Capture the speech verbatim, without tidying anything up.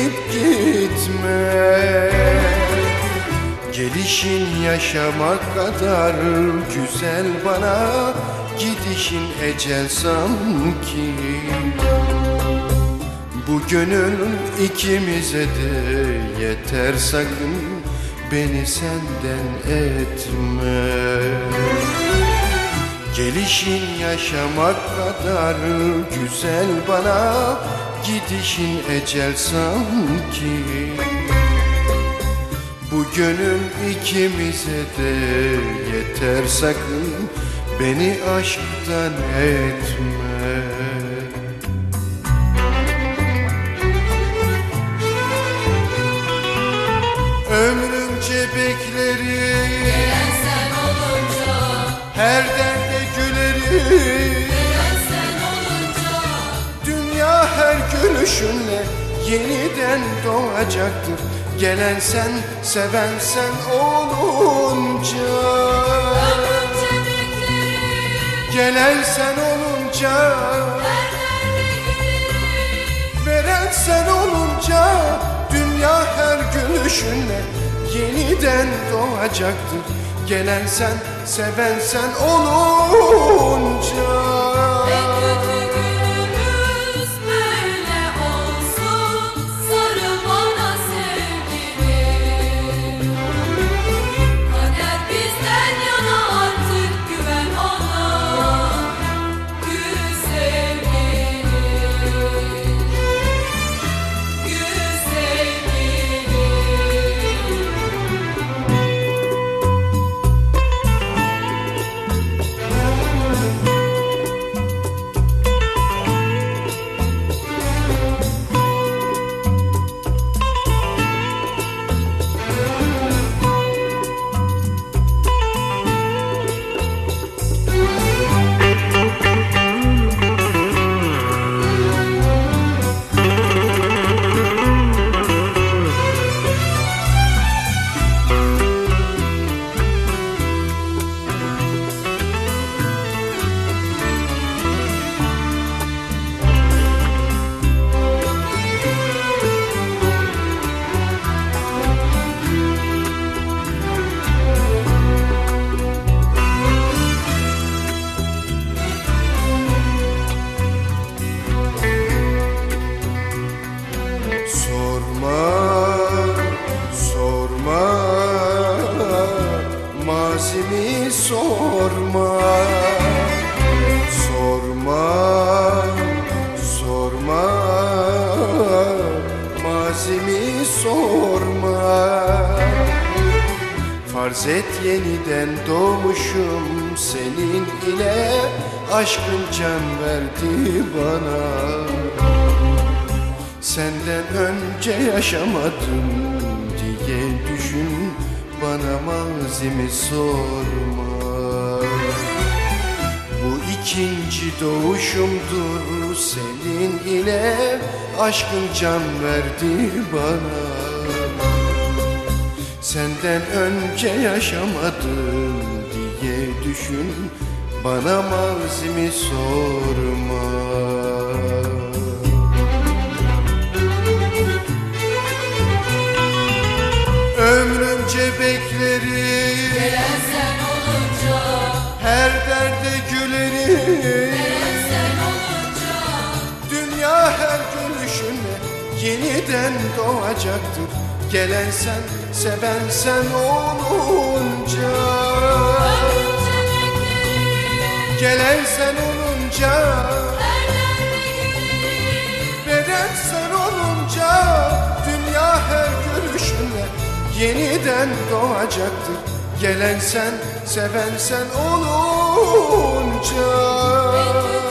gelip gitme. Gelişin yaşamak kadar güzel bana, gidişin ecel sanki. Bu gönül ikimize de yeter, sakın beni senden etme. Gelişin yaşamak kadar güzel bana, gidişin ecel sanki. Bu gönül ikimize de yeter, sakın beni aşktan etme. Ömrümce beklerim, gelen sen olunca, her derde gülerim. gelen sen olunca, Dünya her gülüşünle yeniden doğacaktır. Gelen sen, seven sen olunca. ömrümce beklerim, Gelen sen olunca, her derde gülerim. veren sen olunca. Dünya her gülüşünle yeniden doğacaktır. Gelen sen, seven sen olunca. En kötü günümüz böyle olsun, sarıl bana sevgilim. Kader bizden yana, artık güven ona, gül sevgilim, gül sevgilim. Mazimi sorma, sorma, sorma. Mazimi sorma. Farz et yeniden doğmuşum senin ile, aşkın can verdi bana. Senden önce yaşamadım diye düşün, bana mazimi sorma. Bu ikinci doğuşumdur senin ile, aşkın can verdi bana. Senden önce yaşamadım diye düşün, bana mazimi sorma. Ömrümce beklerim, Gelen sen olunca, her derde gülerim. gelen sen olunca, Dünya her gülüşünle yeniden doğacaktır. Gelen sen, seven sen olunca. ömrümce beklerim, Gelen sen olunca, her derde gülerim. veren sen olunca. Dünya her gülüşünle yeniden doğacaktır. Gelen sen, seven sen olunca.